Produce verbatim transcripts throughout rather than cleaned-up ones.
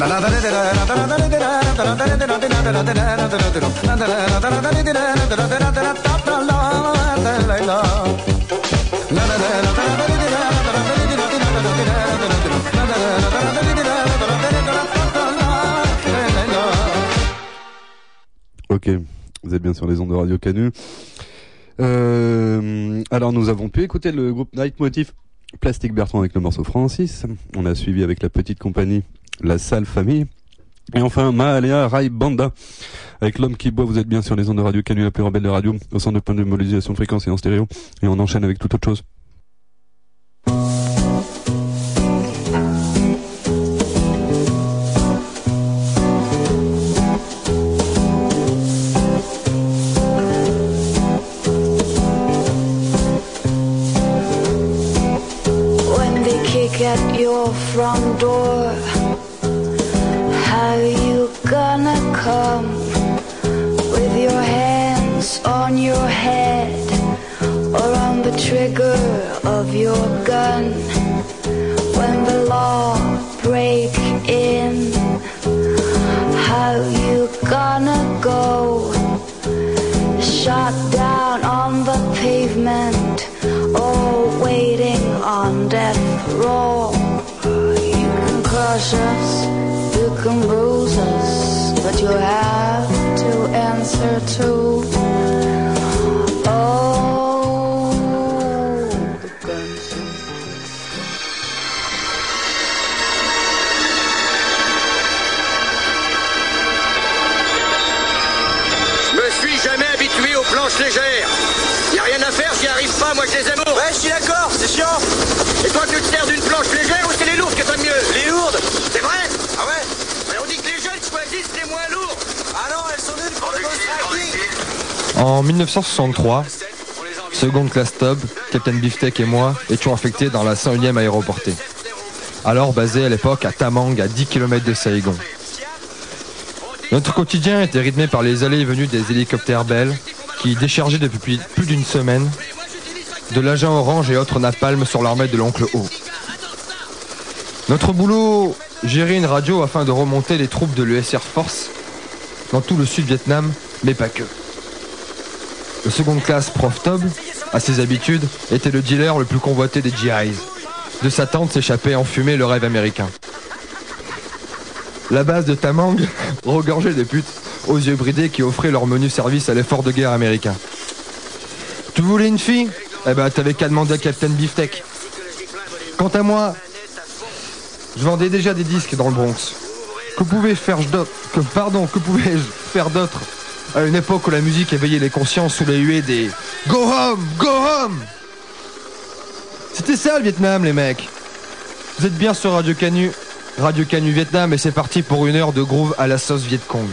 Ok, vous êtes bien sur les ondes de Radio Canu. Euh, alors nous avons pu écouter le groupe Leitmotiv Plastique Bertrand avec le morceau Francis. On a suivi avec la petite compagnie La Sale Famille. Et enfin Mahalia Rai Banda avec L'Homme qui boit. Vous êtes bien sur les ondes de Radio Canu, la plus rebelle de radio, au centre de point de modulation de fréquence et en stéréo. Et on enchaîne avec toute autre chose. At your front door, how you gonna come with your hands on your head or on the trigger of your gun when the law break in? How you gonna go shot down on the pavement or waiting on death row? You can crush us, you can bruise us, but you have to answer to oh, the guns. Je me suis jamais habitué aux planches légères. Y a rien à faire, j'y arrive pas, moi je les aime. Ouais, je suis d'accord, c'est chiant. Et toi, tu te sers d'une planche légère ou c'est les lourdes que t'aimes mieux? Les lourdes. C'est vrai? Ah ouais? Mais on dit que les jeunes choisissent les moins lourds. Ah non, elles sont nulles pour le ghost. En mille neuf cent soixante-trois, seconde classe Tob, Captain Beefsteak et moi étions affectés dans la cent unième aéroportée. Alors basée à l'époque à Tamang, à dix kilomètres de Saïgon. Notre quotidien était rythmé par les allées et venues des hélicoptères Bell qui déchargeaient depuis plus d'une semaine de l'agent orange et autres napalm sur l'armée de l'oncle O. Notre boulot, gérer une radio afin de remonter les troupes de l'U S Air Force dans tout le Sud-Vietnam, mais pas que. Le seconde classe Prof Tob, à ses habitudes, était le dealer le plus convoité des G Is. De sa tente s'échappait en fumée le rêve américain. La base de Tamang regorgeait des putes aux yeux bridés qui offraient leur menu service à l'effort de guerre américain. Tu voulais une fille? Eh ben t'avais qu'à demander à Captain Beefsteak. Quant à moi, je vendais déjà des disques dans le Bronx. Que pouvais faire d'autre que pardon, que pouvais-je faire d'autre à une époque où la musique éveillait les consciences sous les huées des Go home, go home. C'était ça le Vietnam, les mecs. Vous êtes bien sur Radio Canu, Radio Canu Vietnam, et c'est parti pour une heure de groove à la sauce Viet Cong.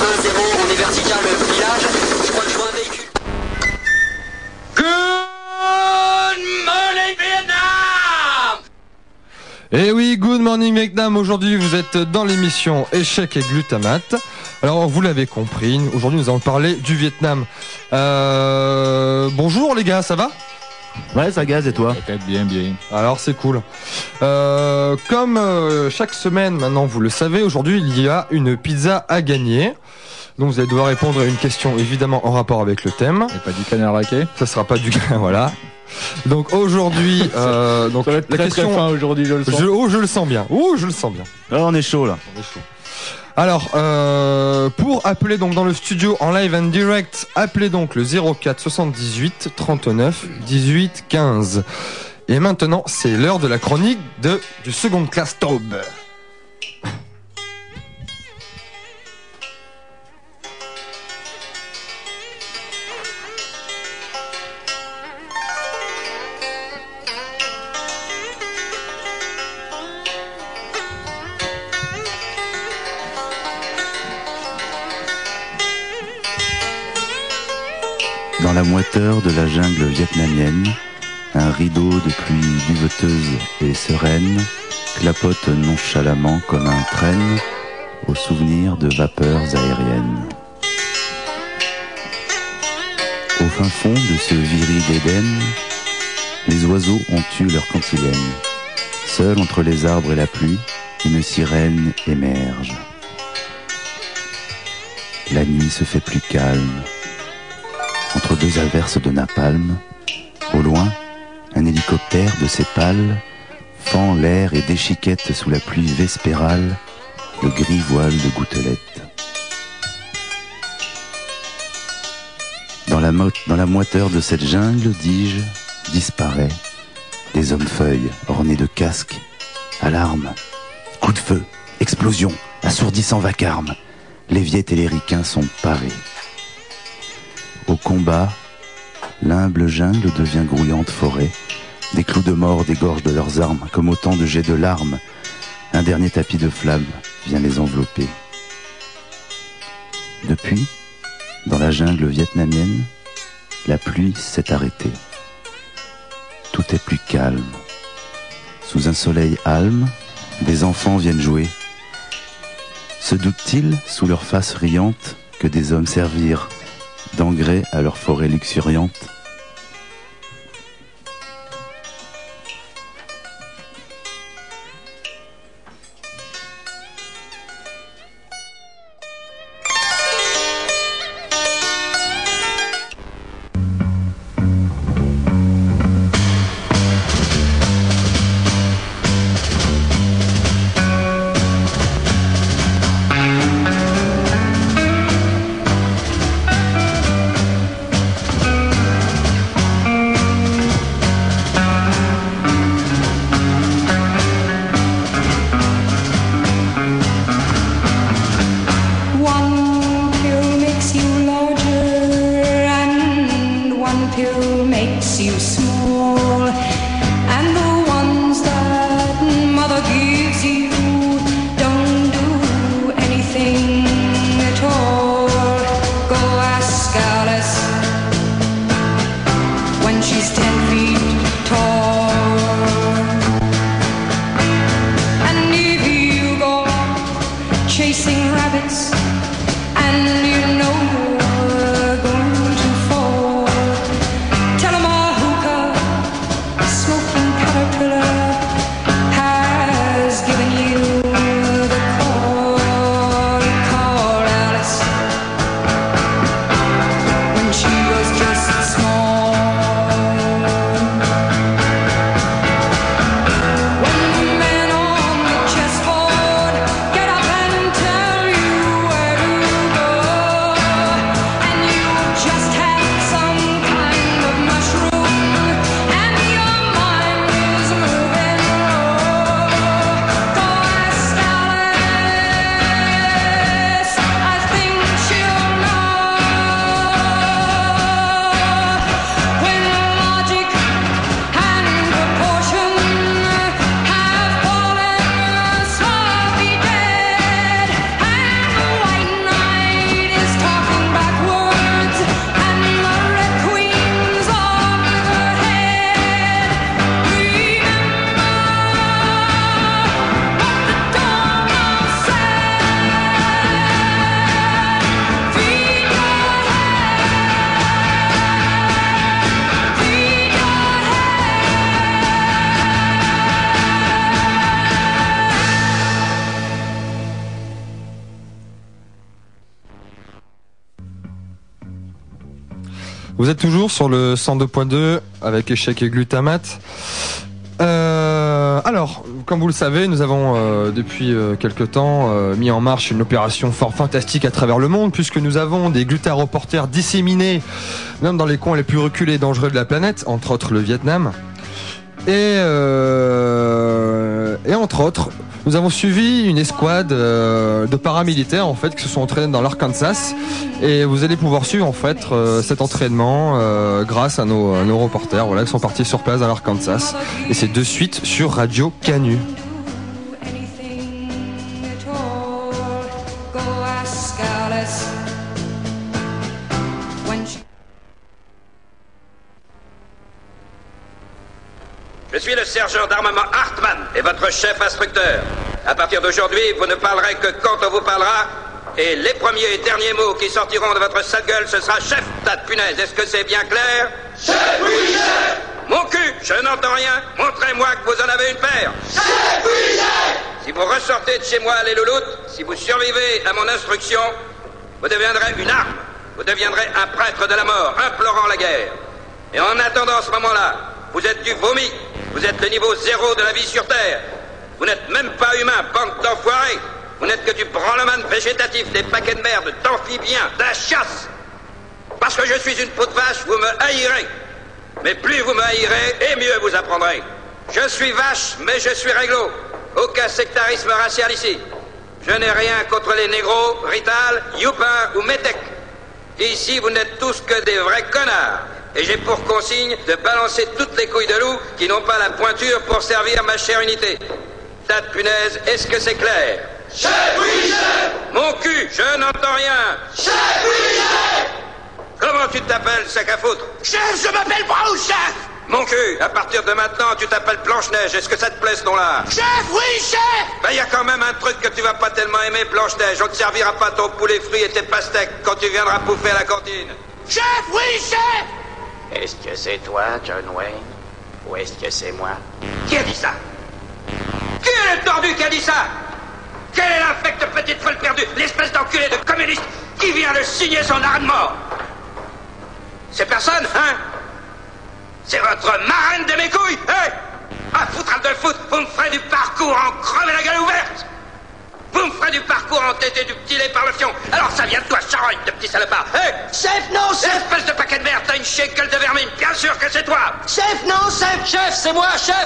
un zéro, on est vertical village. Je crois que je vois un véhicule. Good morning Vietnam! Eh oui, good morning Vietnam. Aujourd'hui, vous êtes dans l'émission Échec et glutamate. Alors, vous l'avez compris, aujourd'hui nous allons parler du Vietnam. Euh... Bonjour les gars, ça va ? Ouais, ça gaze et toi ? Peut-être bien, bien. Alors c'est cool. Euh, comme euh, chaque semaine maintenant vous le savez, aujourd'hui il y a une pizza à gagner. Donc vous allez devoir répondre à une question évidemment en rapport avec le thème. Et pas du canard laqué. Ça sera pas du voilà. Donc aujourd'hui, euh, donc ça va être la très question. très fin aujourd'hui, je le sens. Je, oh, je le sens bien. Oh, je le sens bien. Ah, on est chaud là. On est chaud. Alors, euh, pour appeler donc dans le studio en live and direct, appelez donc le zéro quatre soixante-dix-huit trente-neuf dix-huit quinze. Et maintenant, c'est l'heure de la chronique de du second class Taube. Dans la moiteur de la jungle vietnamienne, un rideau de pluie duveteuse et sereine clapote nonchalamment comme un traîne au souvenir de vapeurs aériennes. Au fin fond de ce viril d'Éden, les oiseaux ont eu leur cantilène. Seul entre les arbres et la pluie, une sirène émerge. La nuit se fait plus calme. Entre deux averses de napalm, au loin, un hélicoptère de ses pales fend l'air et déchiquette sous la pluie vespérale le gris voile de gouttelettes. Dans la, mo- dans la moiteur de cette jungle, dis-je, disparaît des hommes-feuilles ornés de casques, alarmes, coups de feu, explosions, assourdissant vacarme. Les Viettes et les Ricains sont parés. Au combat, l'humble jungle devient grouillante forêt. Des clous de mort dégorgent de leurs armes, comme autant de jets de larmes. Un dernier tapis de flammes vient les envelopper. Depuis, dans la jungle vietnamienne, la pluie s'est arrêtée. Tout est plus calme. Sous un soleil alme, des enfants viennent jouer. Se doutent-ils, sous leur face riante, que des hommes servirent d'engrais à leur forêt luxuriante? Vous êtes toujours sur le cent deux point deux avec Échec et Glutamate. Euh, alors, comme vous le savez, nous avons euh, depuis euh, quelque temps euh, mis en marche une opération fort fantastique à travers le monde, puisque nous avons des glutareporters disséminés même dans les coins les plus reculés et dangereux de la planète, entre autres le Vietnam. Et, euh, et entre autres, nous avons suivi une escouade euh, de paramilitaires en fait qui se sont entraînés dans l'Arkansas, et vous allez pouvoir suivre en fait euh, cet entraînement euh, grâce à nos, à nos reporters, voilà, qui sont partis sur place dans l'Arkansas, et c'est de suite sur Radio Canu. Je suis le sergent d'armement Hartmann et votre chef instructeur. À partir d'aujourd'hui, vous ne parlerez que quand on vous parlera, et les premiers et derniers mots qui sortiront de votre sale gueule, ce sera chef, tas de punaise. Est-ce que c'est bien clair? Chef, oui, chef! Mon cul, je n'entends rien. Montrez-moi que vous en avez une paire. Chef, oui, chef! Si vous ressortez de chez moi, les louloutes, si vous survivez à mon instruction, vous deviendrez une arme. Vous deviendrez un prêtre de la mort, implorant la guerre. Et en attendant ce moment-là, vous êtes du vomi. Vous êtes le niveau zéro de la vie sur Terre. Vous n'êtes même pas humain, bande d'enfoirés. Vous n'êtes que du branleman végétatif, des paquets de merde, d'amphibiens, de la chasse. Parce que je suis une peau de vache, vous me haïrez. Mais plus vous me haïrez, et mieux vous apprendrez. Je suis vache, mais je suis réglo. Aucun sectarisme racial ici. Je n'ai rien contre les négros, Rital, Youpin ou Métèque. Ici, vous n'êtes tous que des vrais connards. Et j'ai pour consigne de balancer toutes les couilles de loup qui n'ont pas la pointure pour servir ma chère unité. Tas de punaise, est-ce que c'est clair? Chef, oui, chef! Mon cul, je n'entends rien. Chef, oui, chef! Comment tu t'appelles, sac à foutre? Chef, je m'appelle Braou, chef! Mon cul, à partir de maintenant, tu t'appelles Blanche-Neige. Est-ce que ça te plaît, ce nom-là? Chef, oui, chef! Ben, y a quand même un truc que tu vas pas tellement aimer, Blanche-Neige. On te servira pas ton poulet frit et tes pastèques quand tu viendras bouffer à la cantine. Chef, oui, chef! Est-ce que c'est toi, John Wayne? Ou est-ce que c'est moi? Qui a dit ça? Qui est le tordu qui a dit ça? Quelle est l'infecte petite folle perdue, l'espèce d'enculé de communiste qui vient de signer son arrêt de mort? C'est personne, hein? C'est votre marraine de mes couilles, hein? Ah, foutre de foot, vous me ferez du parcours en crever la gueule ouverte! Vous me ferez du parcours entêté du petit lait par le fion. Alors ça vient de toi, charogne de petit salopard. Hé hey Chef, non, chef! Espèce de paquet de merde, t'as une chier gueule de vermine. Bien sûr que c'est toi! Chef, non, chef! Chef, c'est moi, chef!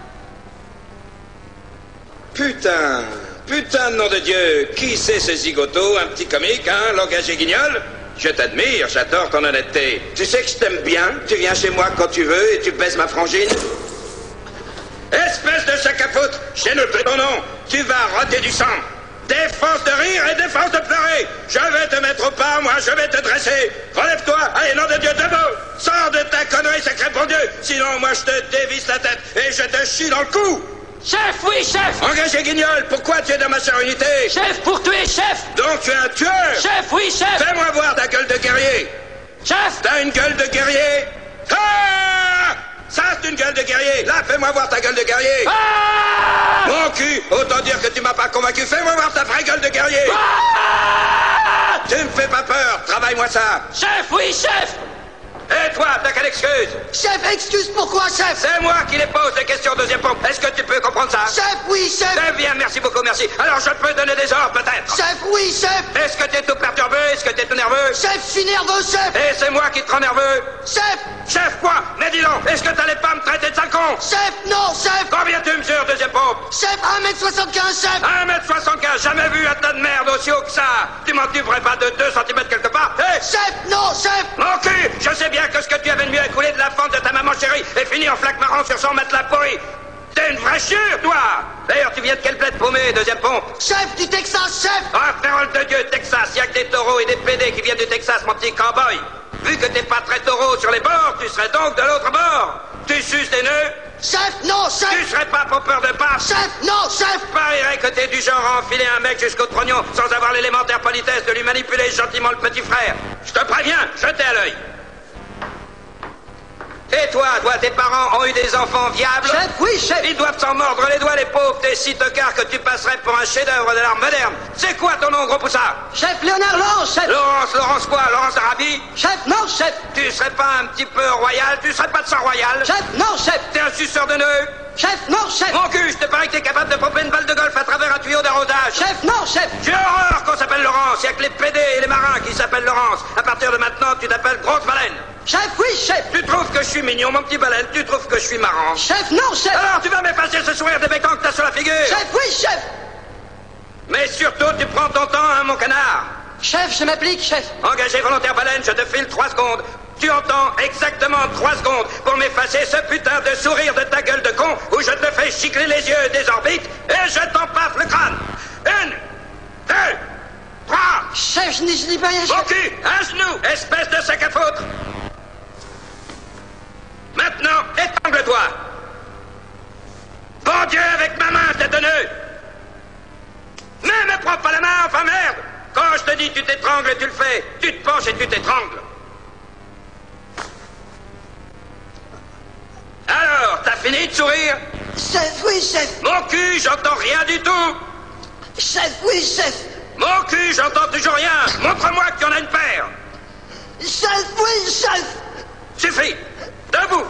Putain, putain de nom de Dieu. Qui c'est ce zigoto, un petit comique, hein, langage et guignol? Je t'admire, j'adore ton honnêteté. Tu sais que je t'aime bien, tu viens chez moi quand tu veux et tu baises ma frangine. Espèce de sac à foutre, j'ai noté ton nom, tu vas roter du sang. Défense de rire et défense de pleurer. Je vais te mettre au pas, moi, je vais te dresser. Relève-toi, allez, nom de Dieu, debout. Sors de ta connerie, sacré bon Dieu. Sinon, moi, je te dévisse la tête et je te chie dans le cou. Chef, oui, chef! Engagé guignol, pourquoi tu es dans ma chère unité? Chef, pour tuer, chef! Donc tu es un tueur? Chef, oui, chef! Fais-moi voir ta gueule de guerrier. Chef! T'as une gueule de guerrier? Ah! Ça, c'est une gueule de guerrier. Là, fais-moi voir ta gueule de guerrier. Ah! Mon cul, autant dire que tu m'as pas convaincu. Fais-moi voir ta vraie gueule de guerrier. Ah! Tu me fais pas peur, travaille-moi ça. Chef, oui, chef! Et toi, t'as quelle excuse? Chef, excuse pourquoi, chef? C'est moi qui les pose les questions, deuxième pompe. Est-ce que tu peux comprendre ça? Chef, oui, chef! Très bien, merci beaucoup, merci. Alors, je peux donner des ordres, peut-être? Chef, oui, chef! Est-ce que t'es tout perturbé? Est-ce que t'es tout nerveux? Chef, je suis nerveux, chef! Et c'est moi qui te rends nerveux? Chef! Chef, quoi? Mais dis donc, est-ce que t'allais pas me traiter de sale con? Chef, non, chef! Combien tu mesures, deuxième pompe? Chef, un mètre soixante-quinze, chef! un mètre soixante-quinze, jamais vu un tas de merde aussi haut que ça. Tu m'en tuerais pas de deux centimètres quelque part? Hé! Chef, non, chef! Mon cul, je sais bien que ce que tu avais de mieux à couler de la fente de ta maman chérie et finir en flaque marrant sur son matelas pourri. T'es une vraie chure, toi! D'ailleurs, tu viens de quelle plaide paumée, deuxième pompe? Chef du Texas, chef! Ah, parole de Dieu, Texas, y'a que des taureaux et des pédés qui viennent du Texas, mon petit cowboy. Vu que t'es pas très taureau sur les bords, tu serais donc de l'autre bord. Tu suces des nœuds? Chef, non, chef! Tu serais pas pompeur de pape? Chef, non, chef! Parierait que t'es du genre à enfiler un mec jusqu'au trognon sans avoir l'élémentaire politesse de lui manipuler gentiment le petit frère. Je te préviens, jetez à l'œil. Et toi, toi, tes parents ont eu des enfants viables? Chef, oui, chef! Ils doivent s'en mordre les doigts, les pauvres, t'es si tocards que tu passerais pour un chef-d'œuvre de l'art moderne. C'est quoi ton nom, gros poussard? Chef Léonard Lance, chef! Laurence, Laurence quoi? Laurence Arabi? Chef, non, chef. Tu serais pas un petit peu royal? Tu serais pas de sang royal? Chef, non, chef. T'es un suceur de nœuds? Chef, non, chef. Mon cul, je te parie que t'es capable de pomper une balle de golf à travers un tuyau d'arrosage. Chef, non, chef. J'ai horreur qu'on s'appelle Laurence. Y'a que les pédés et les marins qui s'appellent Laurence. À partir de maintenant, tu t'appelles Grosse Baleine. Chef, oui, chef. Tu trouves que je suis mignon, mon petit baleine? Tu trouves que je suis marrant? Chef, non, chef. Alors, tu vas m'effacer ce sourire débectant que t'as sur la figure? Chef, oui, chef. Mais surtout, tu prends ton temps, hein, mon canard. Chef, je m'applique, chef. Engagé volontaire baleine, je te file trois secondes. Tu entends exactement trois secondes pour m'effacer ce putain de sourire de ta gueule de con où je te fais chicler les yeux des orbites et je t'empaffe le crâne. Une, deux, trois. Chef, je n'y je dis pas rien, Mon chef. cul, un genou, espèce de sac à foutre. Maintenant, étrangle-toi. Bon Dieu, avec ma main, tête de nœud. Mais me prends pas la main, enfin merde. Quand je te dis tu t'étrangles et tu le fais, tu te penches et tu t'étrangles. Alors, t'as fini de sourire? Chef, oui, chef. Mon cul, j'entends rien du tout. Chef, oui, chef. Mon cul, j'entends toujours rien. Montre-moi que tu en as une paire. Chef, oui, chef. Suffit. Debout.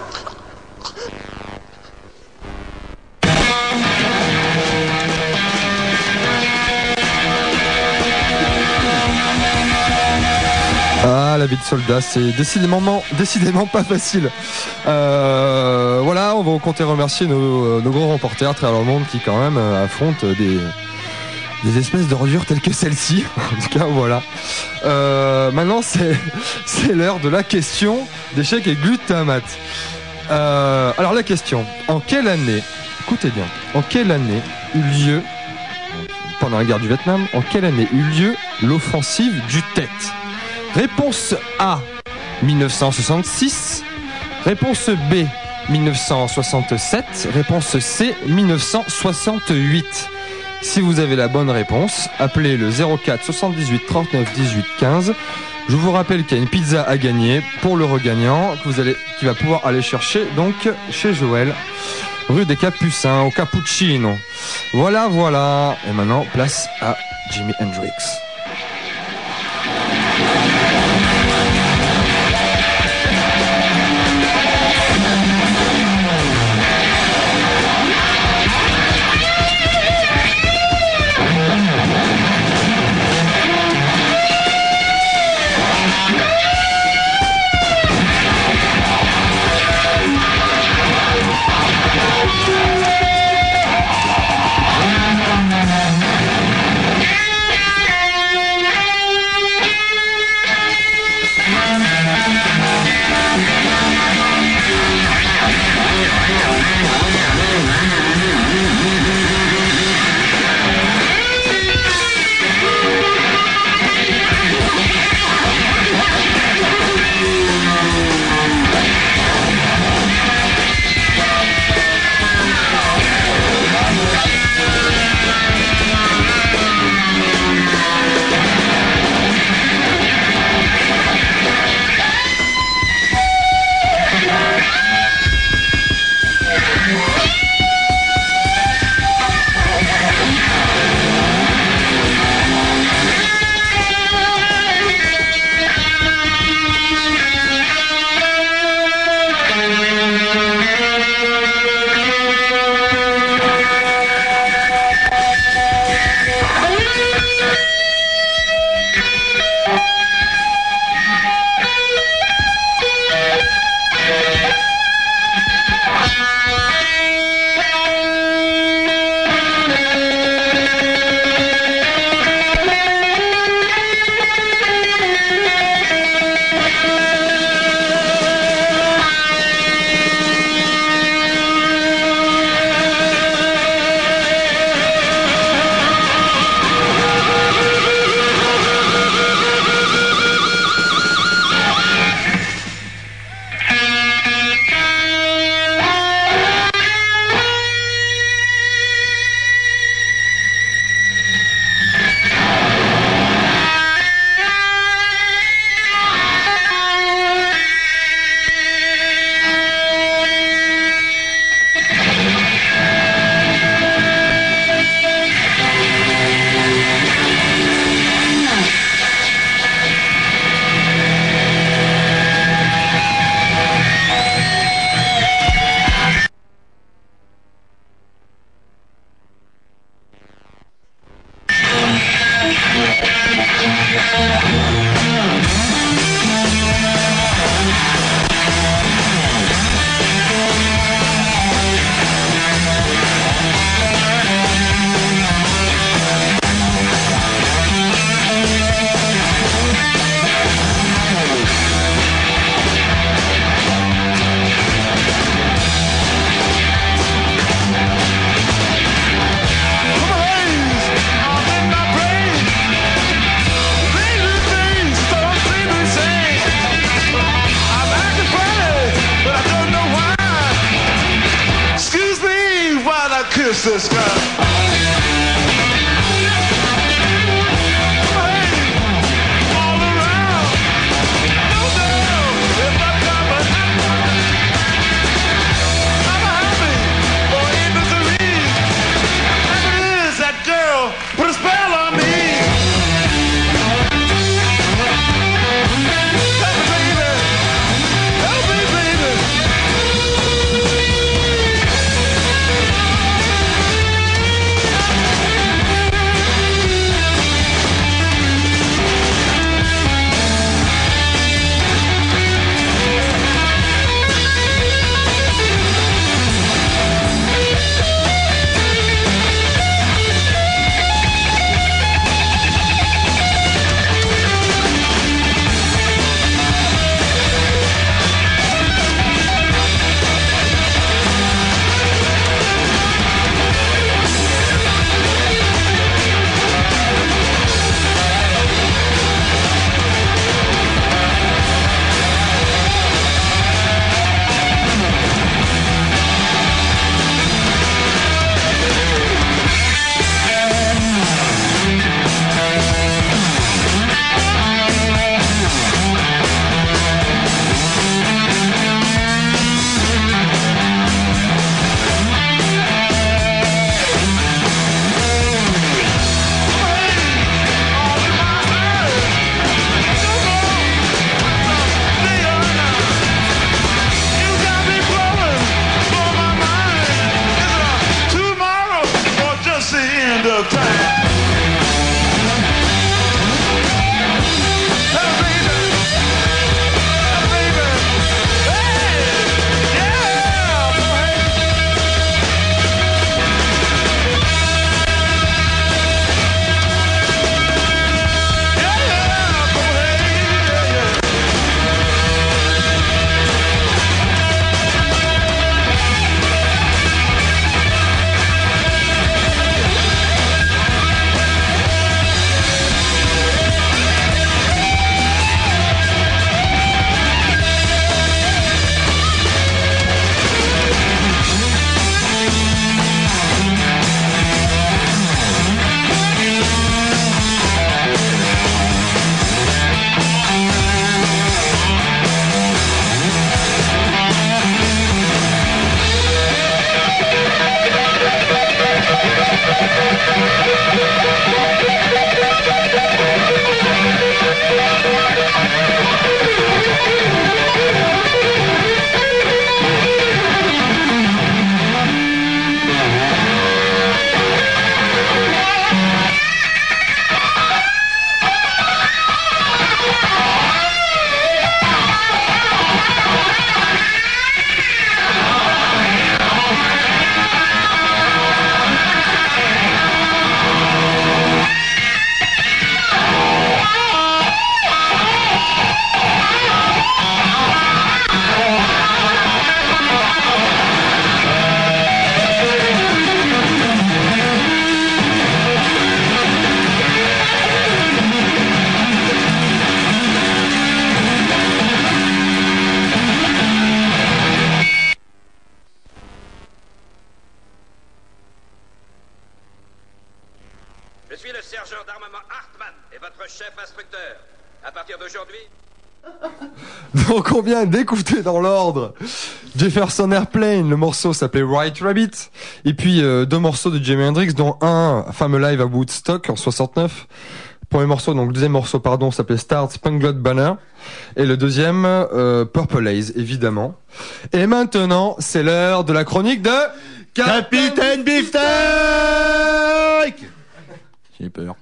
Ah, la vie de soldat, c'est décidément, décidément pas facile. Euh, voilà, on va compter remercier nos, nos gros reporters à travers le monde qui quand même euh, affrontent des, des espèces d'ordures telles que celle-ci. En tout cas, voilà. Euh, maintenant, c'est, c'est l'heure de la question d'échec et glutamate. Euh, alors la question, en quelle année, écoutez bien, en quelle année eut lieu, pendant la guerre du Vietnam, en quelle année eut lieu l'offensive du Tet? Réponse A, mille neuf cent soixante-six. Réponse B, mille neuf cent soixante-sept. Réponse C, mille neuf cent soixante-huit. Si vous avez la bonne réponse, appelez le zéro quatre soixante-dix-huit trente-neuf dix-huit quinze. Je vous rappelle qu'il y a une pizza à gagner pour le regagnant que vous allez, qui va pouvoir aller chercher donc chez Joël, rue des Capucins, au Cappuccino. Voilà, voilà. Et maintenant, place à Jimi Hendrix. chef instructeur. À partir d'aujourd'hui... Donc on vient d'écouter dans l'ordre Jefferson Airplane, le morceau s'appelait White Rabbit, et puis euh, deux morceaux de Jimi Hendrix, dont un fameux live à Woodstock en soixante-neuf. Le premier morceau, donc le deuxième morceau, pardon, s'appelait Star Spangled Banner, et le deuxième euh, Purple Haze, évidemment. Et maintenant, c'est l'heure de la chronique de Capitaine Beefsteak. J'ai peur.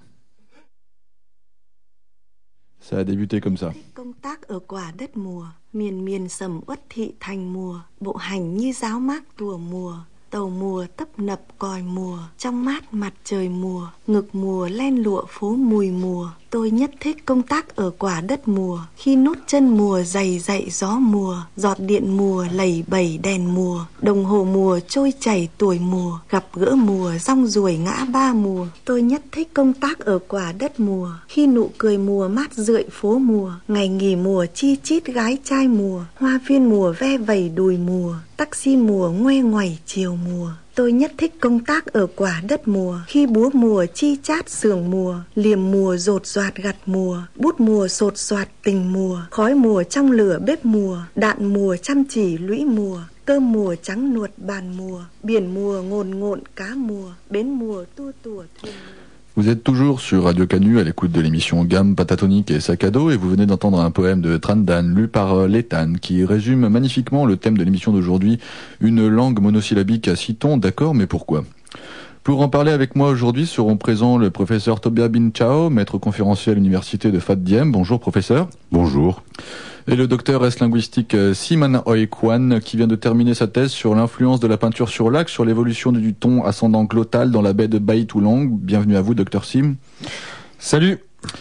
Ça a débuté comme ça. Công tác ở quả đất mùa, miền miền sầm uất thị thành mùa, bộ hành như giáo mát tùa mùa, tàu mùa tấp nập còi mùa, trong mát mặt trời mùa, ngực mùa len lụa phố mùi mùa. Tôi nhất thích công tác ở quả đất mùa, khi nút chân mùa dày dậy gió mùa, giọt điện mùa lầy bầy đèn mùa, đồng hồ mùa trôi chảy tuổi mùa, gặp gỡ mùa rong ruổi ngã ba mùa. Tôi nhất thích công tác ở quả đất mùa, khi nụ cười mùa mát rượi phố mùa, ngày nghỉ mùa chi chít gái trai mùa, hoa viên mùa ve vẩy đùi mùa, taxi mùa ngoe ngoẩy chiều mùa. Tôi nhất thích công tác ở quả đất mùa, khi búa mùa chi chát sưởng mùa, liềm mùa rột soạt gặt mùa, bút mùa sột soạt tình mùa, khói mùa trong lửa bếp mùa, đạn mùa chăm chỉ lũy mùa, cơm mùa trắng nuột bàn mùa, biển mùa ngồn ngộn cá mùa, bến mùa tua tủa thuyền mùa. Vous êtes toujours sur Radio Canu à l'écoute de l'émission Gamme Patatonique et Sac à dos, et vous venez d'entendre un poème de Trandan lu par Létane qui résume magnifiquement le thème de l'émission d'aujourd'hui, une langue monosyllabique à six tons, d'accord, mais pourquoi ? Pour en parler avec moi aujourd'hui seront présents le professeur Tobia Bin Chao, maître conférencier à l'université de Fat Diem. Bonjour professeur. Bonjour. Et le docteur S linguistique Simon Oi Kwan qui vient de terminer sa thèse sur l'influence de la peinture sur lac sur l'évolution du ton ascendant glottal dans la baie de Bai Tulang. Bienvenue à vous docteur Sim. Salut.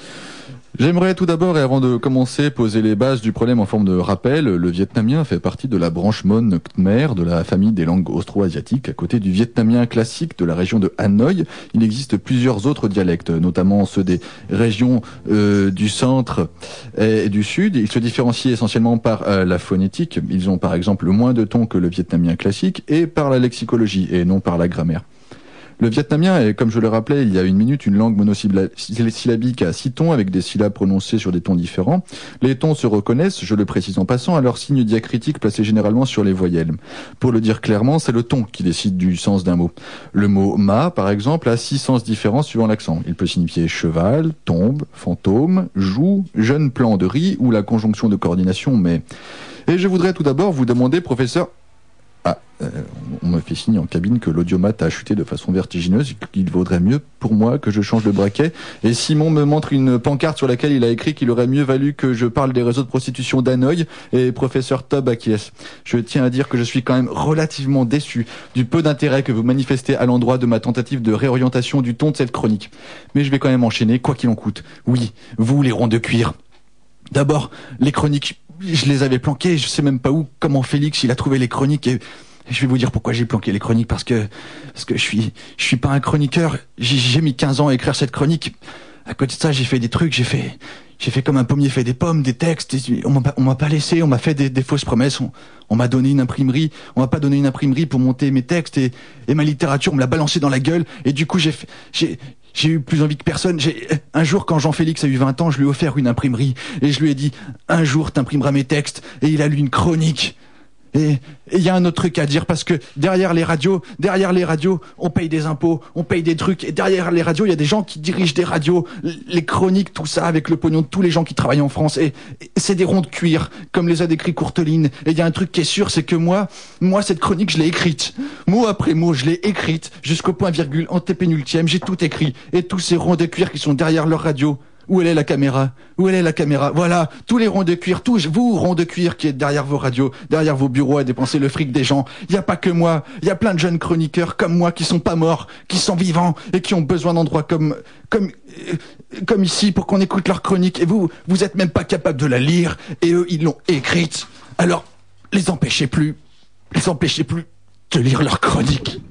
J'aimerais tout d'abord, et avant de commencer, poser les bases du problème en forme de rappel. Le vietnamien fait partie de la branche Mon Khmer, de la famille des langues austro-asiatiques. À côté du vietnamien classique de la région de Hanoï, il existe plusieurs autres dialectes, notamment ceux des régions euh, du centre et du sud. Ils se différencient essentiellement par euh, la phonétique. Ils ont par exemple moins de tons que le vietnamien classique, et par la lexicologie, et non par la grammaire. Le vietnamien est, comme je le rappelais il y a une minute, une langue monosyllabique à six tons avec des syllabes prononcées sur des tons différents. Les tons se reconnaissent, je le précise en passant, à leur signe diacritique placé généralement sur les voyelles. Pour le dire clairement, c'est le ton qui décide du sens d'un mot. Le mot « ma », par exemple, a six sens différents suivant l'accent. Il peut signifier cheval, tombe, fantôme, joue, jeune plant de riz ou la conjonction de coordination « mais ». Et je voudrais tout d'abord vous demander, professeur... Ah, euh, on me fait signe en cabine que l'audiomat a chuté de façon vertigineuse, qu'il vaudrait mieux pour moi que je change de braquet. Et Simon me montre une pancarte sur laquelle il a écrit qu'il aurait mieux valu que je parle des réseaux de prostitution d'Hanoï, et professeur Tob acquiesce. Je tiens à dire que je suis quand même relativement déçu du peu d'intérêt que vous manifestez à l'endroit de ma tentative de réorientation du ton de cette chronique. Mais je vais quand même enchaîner, quoi qu'il en coûte. Oui, vous les ronds de cuir. D'abord, les chroniques... Je les avais planqués, je sais même pas où, comment Félix il a trouvé les chroniques, et je vais vous dire pourquoi j'ai planqué les chroniques, parce que parce que je suis je suis pas un chroniqueur, j'ai, j'ai mis quinze ans à écrire cette chronique. À côté de ça, j'ai fait des trucs, j'ai fait j'ai fait comme un pommier fait des pommes, des textes, et on m'a on m'a pas laissé, on m'a fait des, des fausses promesses, on, on m'a donné une imprimerie, on m'a pas donné une imprimerie pour monter mes textes, et, et ma littérature, on me l'a balancé dans la gueule, et du coup j'ai fait, j'ai J'ai eu plus envie que personne. J'ai... Un jour, quand Jean-Félix a eu vingt ans, je lui ai offert une imprimerie. Et je lui ai dit, un jour, t'imprimeras mes textes. Et il a lu une chronique. Et il y a un autre truc à dire, parce que derrière les radios, derrière les radios, on paye des impôts, on paye des trucs. Et derrière les radios, il y a des gens qui dirigent des radios, les chroniques, tout ça, avec le pognon de tous les gens qui travaillent en France. Et, et c'est des ronds de cuir, comme les a décrits Courteline. Et il y a un truc qui est sûr, c'est que moi, moi, cette chronique, je l'ai écrite. Mot après mot, je l'ai écrite, jusqu'au point virgule, antépénultième, j'ai tout écrit. Et tous ces ronds de cuir qui sont derrière leur radio, où elle est la caméra? Où elle est la caméra? Voilà, tous les ronds de cuir, tous vous ronds de cuir qui êtes derrière vos radios, derrière vos bureaux à dépenser le fric des gens. Il y a pas que moi, il y a plein de jeunes chroniqueurs comme moi qui sont pas morts, qui sont vivants et qui ont besoin d'endroits comme comme euh, comme ici pour qu'on écoute leur chronique. Et vous, vous êtes même pas capable de la lire, et eux ils l'ont écrite. Alors, les empêchez plus, les empêchez plus de lire leur chronique.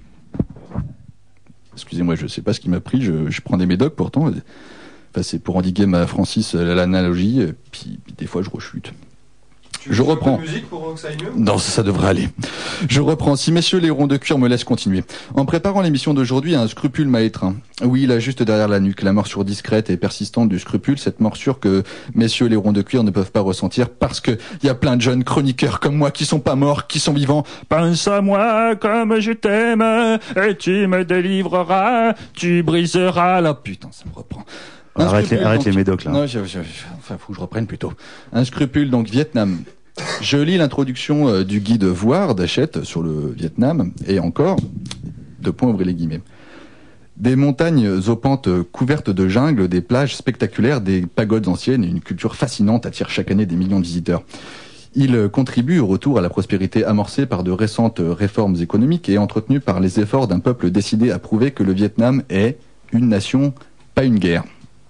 Excusez-moi, je sais pas ce qui m'a pris, je, je prends des médocs pourtant. Enfin, c'est pour endiguer ma Francis l'analogie, puis, puis des fois je rechute. Je reprends. Musique pour que ça aille mieux ? Non, ça, ça devrait aller. Je reprends. Si messieurs les ronds de cuir me laissent continuer. En préparant l'émission d'aujourd'hui, un scrupule m'a étreint. Oui, là, juste derrière la nuque, la morsure discrète et persistante du scrupule, cette morsure que messieurs les ronds de cuir ne peuvent pas ressentir parce que il y a plein de jeunes chroniqueurs comme moi qui sont pas morts, qui sont vivants. Pense à moi comme je t'aime et tu me délivreras, tu briseras la... Putain, ça me reprend. Un Arrête, les, arrête donc... les médocs là. Non, je, je, je... enfin, faut que je reprenne plutôt. Un scrupule, donc Vietnam. Je lis l'introduction euh, du guide Voir d'Hachette sur le Vietnam, et encore, deux points, ouvrez les guillemets. Des montagnes aux pentes couvertes de jungle, des plages spectaculaires, des pagodes anciennes et une culture fascinante attirent chaque année des millions de visiteurs. Il contribue au retour à la prospérité amorcée par de récentes réformes économiques et entretenues par les efforts d'un peuple décidé à prouver que le Vietnam est une nation, pas une guerre.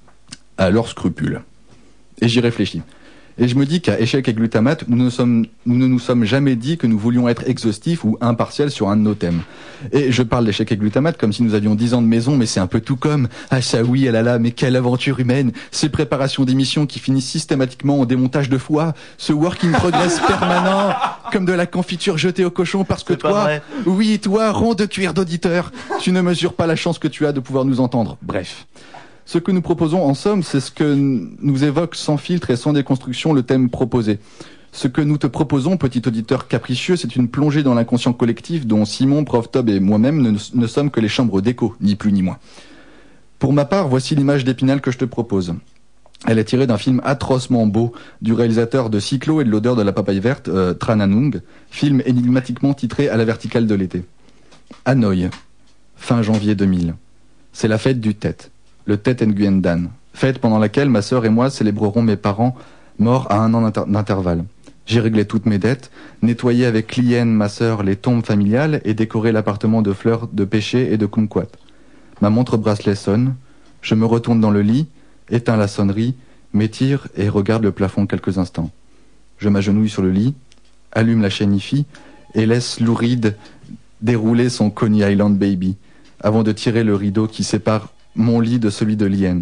Alors scrupule. Et j'y réfléchis. Et je me dis qu'à échec et glutamate, nous ne, sommes, nous ne nous sommes jamais dit que nous voulions être exhaustifs ou impartiels sur un de nos thèmes. Et je parle d'échec et glutamate comme si nous avions dix ans de maison, mais c'est un peu tout comme « Ah ça oui, ah là là, mais quelle aventure humaine ! Ces préparations d'émissions qui finissent systématiquement en démontage de foie, ce work in progress permanent, comme de la confiture jetée au cochon parce que toi, oui, toi, rond de cuir d'auditeur, tu ne mesures pas la chance que tu as de pouvoir nous entendre. » Bref. Ce que nous proposons en somme, c'est ce que nous évoque sans filtre et sans déconstruction le thème proposé. Ce que nous te proposons, petit auditeur capricieux, c'est une plongée dans l'inconscient collectif dont Simon, Prof Tob et moi-même ne, ne sommes que les chambres d'écho, ni plus ni moins. Pour ma part, voici l'image d'Épinal que je te propose. Elle est tirée d'un film atrocement beau du réalisateur de Cyclo et de l'odeur de la papaye verte, euh, Tran Anung, film énigmatiquement titré À la verticale de l'été. Hanoï, fin janvier deux mille. C'est la fête du Tet. Le Tet Nguyen Dan, fête pendant laquelle ma sœur et moi célébrerons mes parents morts à un an d'inter- d'intervalle. J'ai réglé toutes mes dettes, nettoyé avec Lien, ma sœur, les tombes familiales et décoré l'appartement de fleurs de pêcher et de kumquat. Ma montre bracelet sonne, je me retourne dans le lit, éteins la sonnerie, m'étire et regarde le plafond quelques instants. Je m'agenouille sur le lit, allume la chaîne I F I et laisse Louride dérouler son Coney Island Baby avant de tirer le rideau qui sépare mon lit de celui de Lien.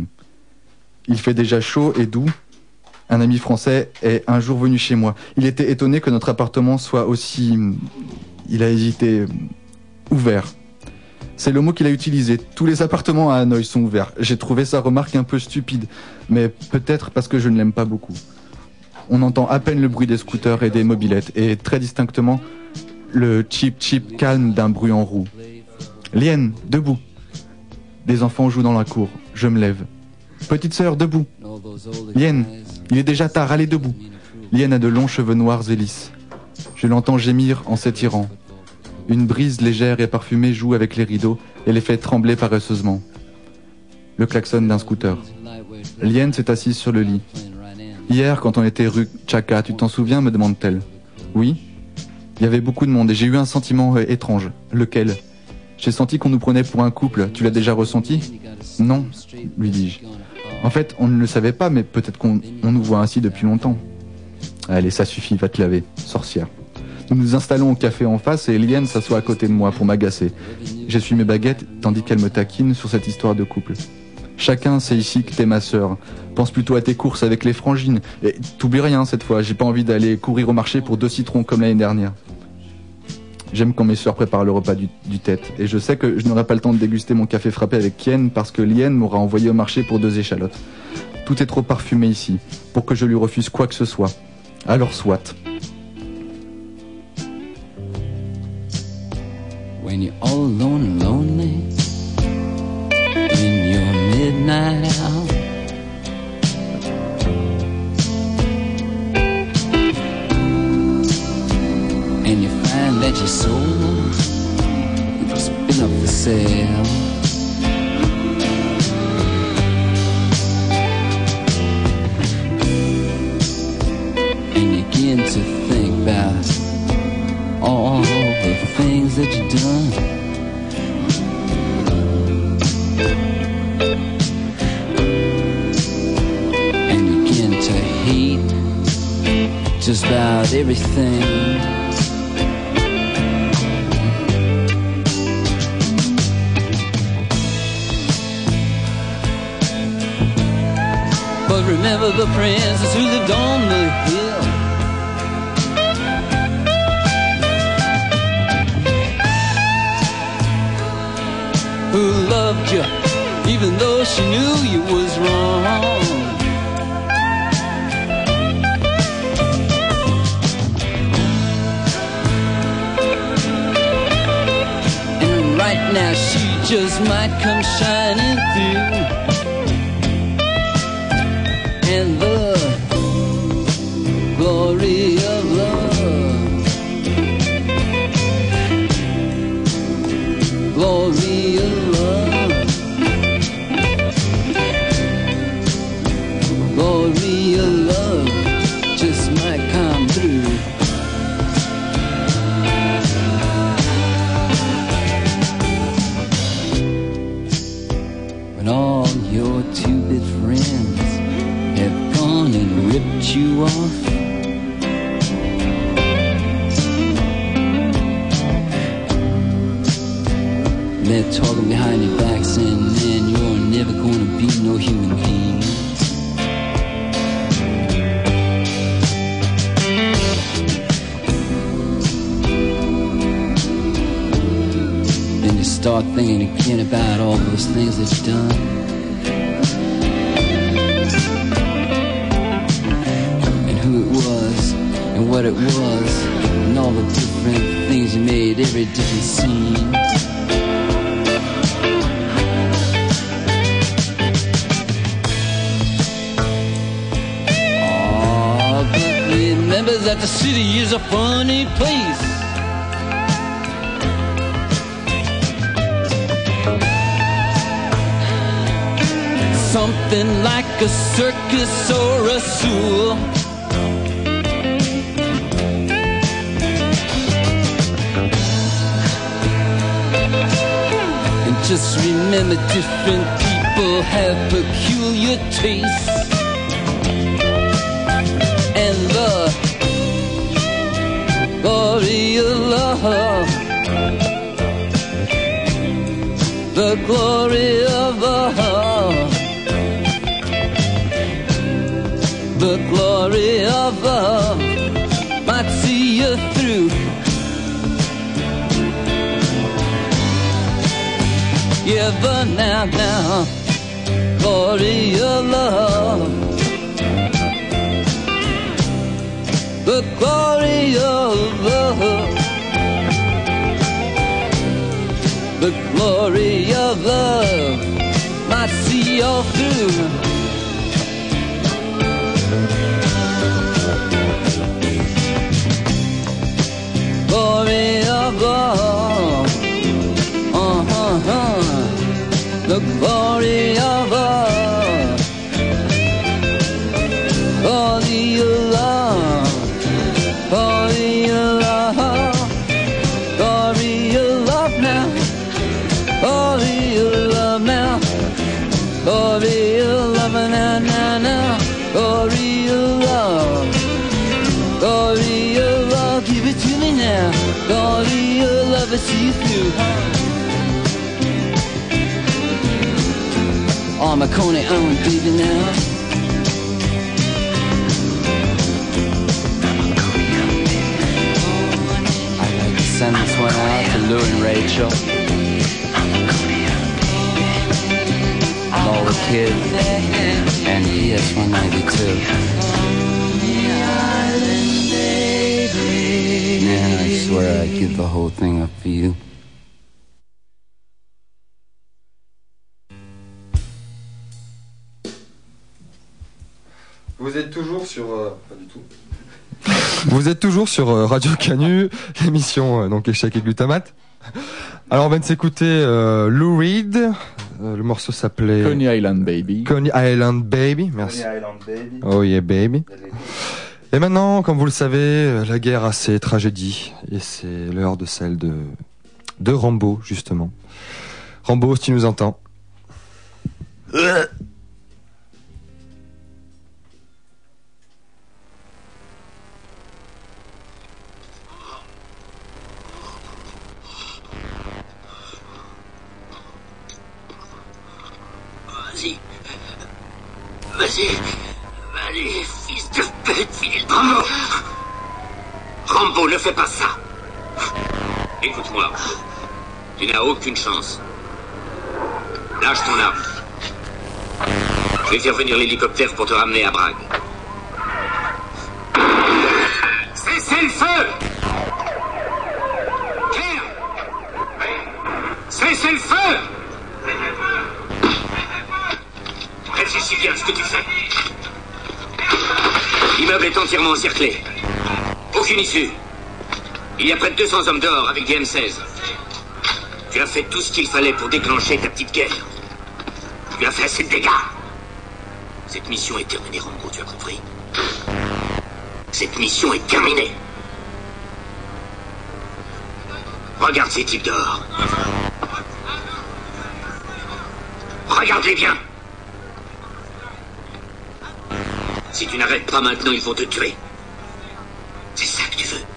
Il fait déjà chaud et doux. Un ami français est un jour venu chez moi. Il était étonné que notre appartement soit aussi... Il a hésité... ouvert. C'est le mot qu'il a utilisé. Tous les appartements à Hanoï sont ouverts. J'ai trouvé sa remarque un peu stupide, mais peut-être parce que je ne l'aime pas beaucoup. On entend à peine le bruit des scooters et des mobylettes, et très distinctement le chip-chip calme d'un bruit en roue. Lien, debout. Des enfants jouent dans la cour. Je me lève. Petite sœur, debout. Lien, il est déjà tard, allez debout. Lien a de longs cheveux noirs et lisses. Je l'entends gémir en s'étirant. Une brise légère et parfumée joue avec les rideaux et les fait trembler paresseusement. Le klaxon d'un scooter. Lien s'est assise sur le lit. Hier, quand on était rue Chaka, tu t'en souviens, me demande-t-elle. Oui. Il y avait beaucoup de monde et j'ai eu un sentiment euh, étrange. Lequel ? J'ai senti qu'on nous prenait pour un couple. Tu l'as déjà ressenti ? Non, lui dis-je. En fait, on ne le savait pas, mais peut-être qu'on on nous voit ainsi depuis longtemps. Allez, ça suffit, va te laver, sorcière. Nous nous installons au café en face et Lien s'assoit à côté de moi pour m'agacer. J'essuie mes baguettes tandis qu'elle me taquine sur cette histoire de couple. Chacun sait ici que t'es ma sœur. Pense plutôt à tes courses avec les frangines. Et t'oublies rien cette fois, j'ai pas envie d'aller courir au marché pour deux citrons comme l'année dernière. J'aime quand mes sœurs préparent le repas du, du tête. Et je sais que je n'aurai pas le temps de déguster mon café frappé avec Kien parce que Lien m'aura envoyé au marché pour deux échalotes. Tout est trop parfumé ici pour que je lui refuse quoi que ce soit. Alors soit. When you're all alone and lonely in your midnight hour, and you find that your soul has been up for sale, and you begin to think about all the things that you've done. And you begin to hate just about everything. But remember the princess who lived on the hill. who loved you, even though she knew you was wrong. And right now she just might come shining through. And the glory of love, glory of love, glory of love just might come through. When all your two-bit friends have gone and ripped you off, they're talking behind your back saying, man, you're never gonna be no human being. Then you start thinking again about all those things that you've done. And who it was, and what it was, and all the different things you made, every different scene. Remember that the city is a funny place. Something like a circus or a zoo. And just remember, different people have peculiar tastes. And the glory of love, the glory of love, the glory of love might see you through. Yeah, but now, now, glory of love, the glory of love, the glory of love might see all through. Glory of love, uh-huh, uh, the glory of love, glory of love. Glory of love, glory of love now, glory of love now, glory of love now, now, now, glory of love, glory of love, give it to me now, glory of love, I see you through. Oh, I'm a Coney Island baby now. Send this one out to Lou and Rachel and all the kids, and P S one ninety-two. Man, I swear I'd give the whole thing up for you. Vous êtes toujours sur... Euh, pas du tout. Vous êtes toujours sur euh, Radio Canu, l'émission euh, donc Échec et Glutamate. Alors on vient de s'écouter euh, Lou Reed, euh, le morceau s'appelait... Coney Island Baby. Coney Island Baby, merci. Coney Island Baby. Oh yeah baby. Et maintenant, comme vous le savez, la guerre a ses tragédies, et c'est l'heure de celle de, de Rambo, justement. Rambo, si tu nous entends. Euh. Vas-y. Vas-y. Allez, fils de pute, finis le Rambo. Rambo, ne fais pas ça. Écoute-moi. Tu n'as aucune chance. Lâche ton arme. Je vais faire venir l'hélicoptère pour te ramener à Brague. Cessez le feu! Claire! Cessez le feu! Réfléchis bien à ce que tu fais. L'immeuble est entièrement encerclé. Aucune issue. Il y a près de deux cents hommes dehors avec des M seize. Tu as fait tout ce qu'il fallait pour déclencher ta petite guerre. Tu as fait assez de dégâts. Cette mission est terminée, Rambo, tu as compris? Cette mission est terminée. Regarde ces types dehors. Regarde-les bien. Si tu n'arrêtes pas maintenant, ils vont te tuer. C'est ça que tu veux.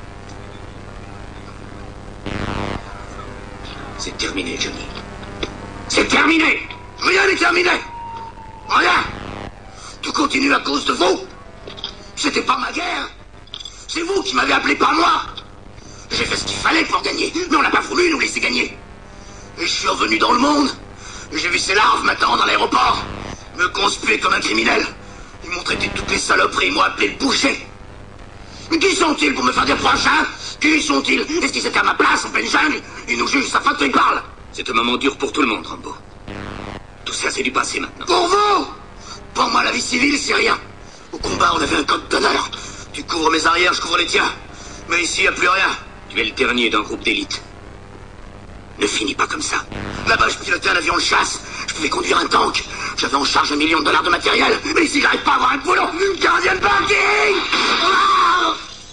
C'est terminé, Johnny. C'est terminé! Rien n'est terminé! Rien! Tout continue à cause de vous! C'était pas ma guerre! C'est vous qui m'avez appelé, pas moi! J'ai fait ce qu'il fallait pour gagner, mais on n'a pas voulu nous laisser gagner. Et je suis revenu dans le monde. J'ai vu ces larves m'attendre dans l'aéroport. Me conspuer comme un criminel. Ils m'ont traité de toutes les saloperies, ils m'ont appelé le boucher. Mais qui sont-ils pour me faire des reproches, hein? Qui sont-ils? Est-ce qu'ils étaient à ma place en pleine jungle? Ils nous jugent, ça fait qu'ils parlent. C'est un moment dur pour tout le monde, Rambo. Tout ça, c'est du passé maintenant. Pour vous? Pour moi, la vie civile, c'est rien. Au combat, on avait un code d'honneur. Tu couvres mes arrières, je couvre les tiens. Mais ici, il n'y a plus rien. Tu es le dernier d'un groupe d'élite. Ne finis pas comme ça. Là-bas, je pilotais un avion de chasse. Je pouvais conduire un tank. J'avais en charge un million de dollars de matériel. Mais ici, j'arrive pas à avoir un boulot. Gardien de parking! Ah!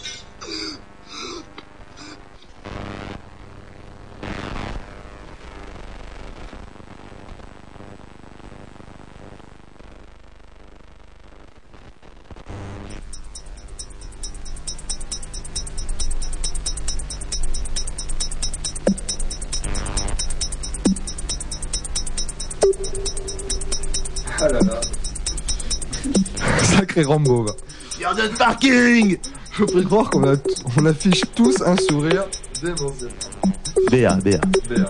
Ah là là. Sacré Rambo, va. Gardien de parking! Je peux croire qu'on a, on affiche tous un sourire démentiel. Béa, Béa. Béa.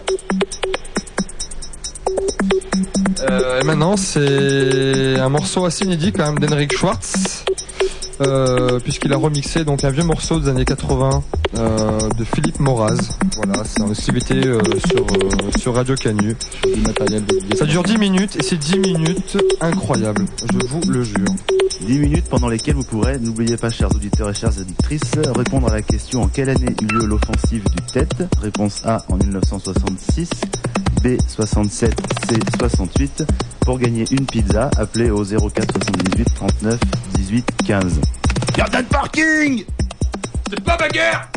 Euh, et maintenant, c'est un morceau assez inédit quand même d'Henrik Schwartz, euh, puisqu'il a remixé donc un vieux morceau des années quatre-vingts euh, de Philippe Moraz. Voilà, c'est en exclusivité euh, sur, euh, sur Radio Canu. Du matériel de... Ça dure dix minutes et c'est dix minutes incroyables, je vous le jure. dix minutes pendant lesquelles vous pourrez, n'oubliez pas, chers auditeurs et chères auditrices, répondre à la question: en quelle année eut lieu l'offensive du Tet? Réponse A, en mille neuf cent soixante-six, B, soixante-sept, C, soixante-huit. Pour gagner une pizza, appelez au zéro quatre soixante-dix-huit trente-neuf dix-huit quinze. Gardien de parking! C'est pas ma guerre!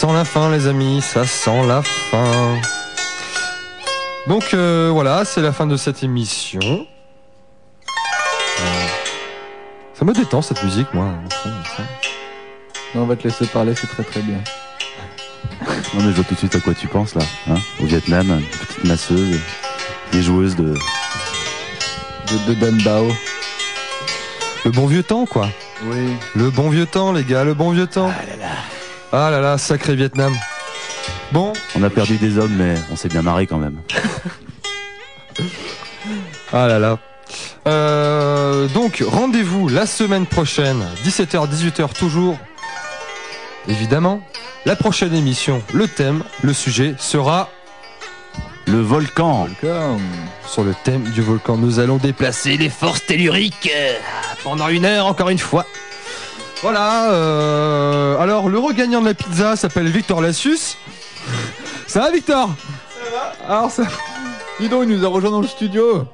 sent la fin, les amis, ça sent la fin. Donc euh, voilà, c'est la fin de cette émission. Euh, ça me détend cette musique, moi, au fond. Ça. Non, on va te laisser parler, c'est très très bien. Non mais je vois tout de suite à quoi tu penses là, hein, au Vietnam, une petite masseuse, des joueuses de... De, de Dan Bao. Le bon vieux temps, quoi. Oui. Le bon vieux temps, les gars, le bon vieux temps. Ah là là. Ah là là, sacré Vietnam. Bon. On a perdu des hommes, mais on s'est bien marré quand même. Ah là là. Euh, donc, rendez-vous la semaine prochaine, dix-sept heures, dix-huit heures toujours. Évidemment, la prochaine émission, le thème, le sujet sera... Le volcan. volcan. Sur le thème du volcan, nous allons déplacer les forces telluriques euh, pendant une heure, encore une fois. Voilà. Euh, alors, le regagnant de la pizza s'appelle Victor Lassus. Ça va, Victor? Ça va. Alors, ça... Dis donc, il nous a rejoint dans le studio.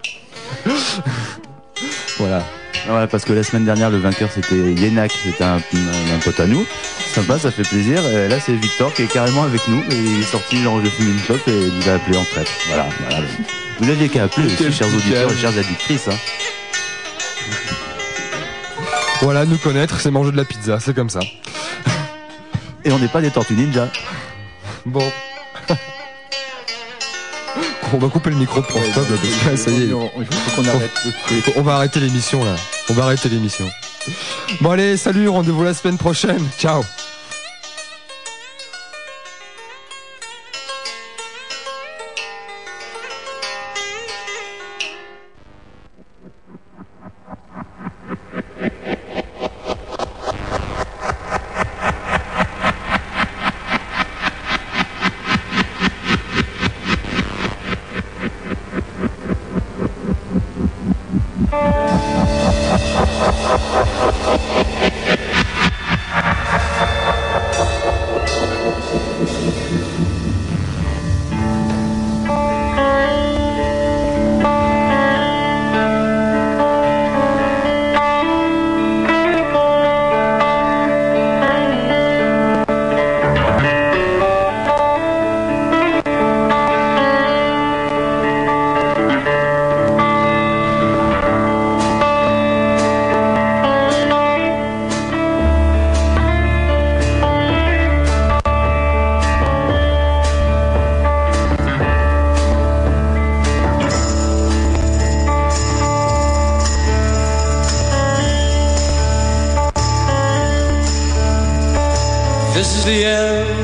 Voilà. Ouais, parce que la semaine dernière, le vainqueur, c'était Yenak, c'était un, un, un pote à nous. Sympa, ça fait plaisir. Et là, c'est Victor qui est carrément avec nous. Et il est sorti, genre, de fumer une clope et il nous a appelé en traite. Voilà, voilà. Vous n'aviez qu'à appeler aussi, chers auditeurs et chères addictrices. Hein. Voilà, nous connaître, c'est manger de la pizza, c'est comme ça. Et on n'est pas des Tortues Ninja. Bon. On va couper le micro pour stop, là, parce que là, ça y est. Il faut qu'on arrête. On va arrêter l'émission, là. On va arrêter l'émission. Bon, allez, salut, rendez-vous la semaine prochaine. Ciao. This is the end,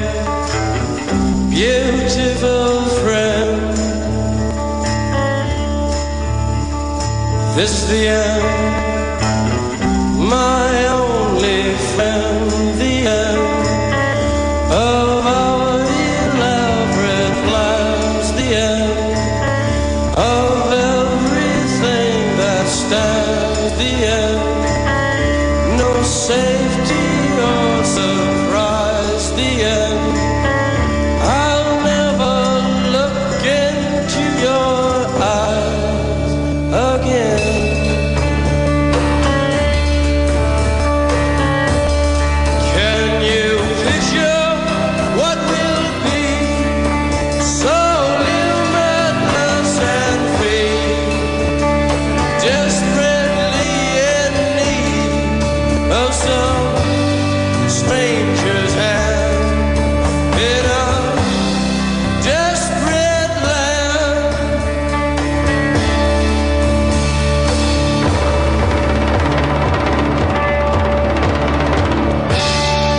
beautiful friend. This is the end, my only friend. The end of our elaborate plans. The end of everything that stands. The end, no say.